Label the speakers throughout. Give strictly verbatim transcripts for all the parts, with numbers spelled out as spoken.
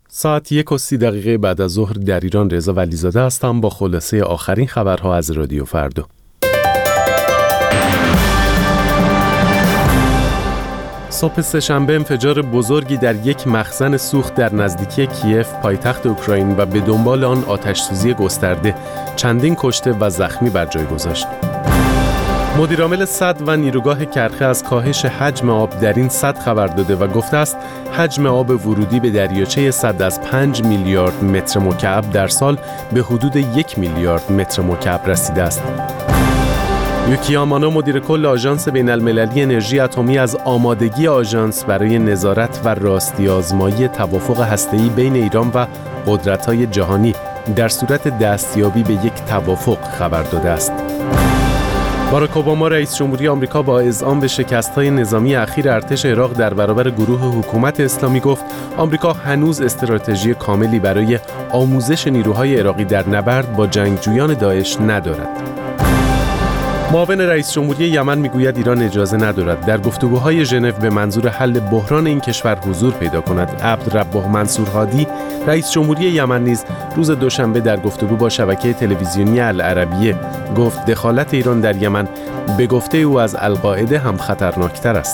Speaker 1: ساعت یک و سی دقیقه بعد از ظهر در ایران. رضا ولیزاده هستم با خلاصه آخرین خبرها از رادیو فردا. صبح سه‌شنبه انفجار بزرگی در یک مخزن سوخت در نزدیکی کیف پایتخت اوکراین و به دنبال آن آتش‌سوزی گسترده چندین کشته و زخمی بر جای گذاشت. مدیرعامل سد و نیروگاه کرخه از کاهش حجم آب در این سد خبر داده و گفته است حجم آب ورودی به دریاچه سد از پنج میلیارد متر مکعب در سال به حدود یک میلیارد متر مکعب رسیده است. یوکی یامانا مدیر کل آژانس بین‌المللی انرژی اتمی از آمادگی آژانس برای نظارت و راستی آزمایی توافق هسته‌ای بین ایران و قدرت‌های جهانی در صورت دستیابی به یک توافق خبر داده است. باراک اوباما رئیس جمهوری آمریکا با اذعان به شکست‌های نظامی اخیر ارتش عراق در برابر گروه حکومت اسلامی گفت آمریکا هنوز استراتژی کاملی برای آموزش نیروهای عراقی در نبرد با جنگجویان داعش ندارد. معاون رئیس جمهوری یمن میگوید ایران اجازه ندارد در گفتگوهای ژنو به منظور حل بحران این کشور حضور پیدا کند. عبدالرب منصور هادی رئیس جمهوری یمن نیز روز دوشنبه در گفتگو با شبکه تلویزیونی العربیه گفت دخالت ایران در یمن به گفته او از القاعده هم خطرناکتر است.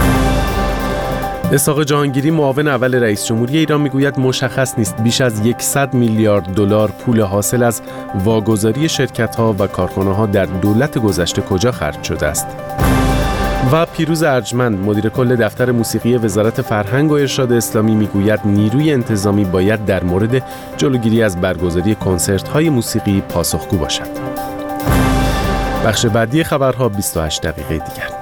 Speaker 1: اسحاق جهانگیری معاون اول رئیس جمهوری ایران میگوید مشخص نیست بیش از صد میلیارد دلار پول حاصل از واگذاری شرکت‌ها و کارخانه‌ها در دولت گذشته کجا خرج شده است. و پیروز ارجمند مدیر کل دفتر موسیقی وزارت فرهنگ و ارشاد اسلامی میگوید نیروی انتظامی باید در مورد جلوگیری از برگزاری کنسرت‌های موسیقی پاسخگو باشد. بخش بعدی خبرها بیست و هشت دقیقه دیگر.